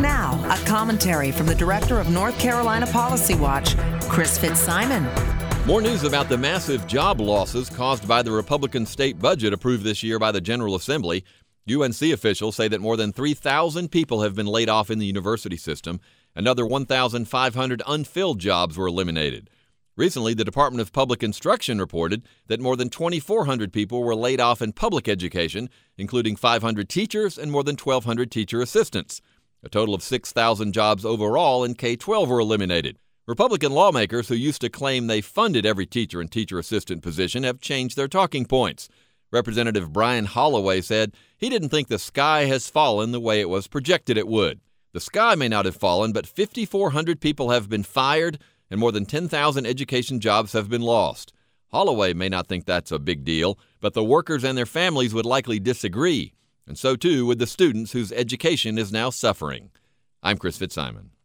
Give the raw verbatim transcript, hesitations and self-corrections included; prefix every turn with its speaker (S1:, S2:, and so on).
S1: now, a commentary from the director of North Carolina Policy Watch, Chris Fitzsimon.
S2: More news about the massive job losses caused by the Republican state budget approved this year by the General Assembly. U N C officials say that more than three thousand people have been laid off in the university system. Another one thousand five hundred unfilled jobs were eliminated. Recently, the Department of Public Instruction reported that more than twenty-four hundred people were laid off in public education, including five hundred teachers and more than twelve hundred teacher assistants. A total of six thousand jobs overall in K twelve were eliminated. Republican lawmakers who used to claim they funded every teacher and teacher assistant position have changed their talking points. Representative Brian Holloway said he didn't think the sky has fallen the way it was projected it would. The sky may not have fallen, but five thousand four hundred people have been fired and more than ten thousand education jobs have been lost. Holloway may not think that's a big deal, but the workers and their families would likely disagree, and so too would the students whose education is now suffering. I'm Chris Fitzsimon.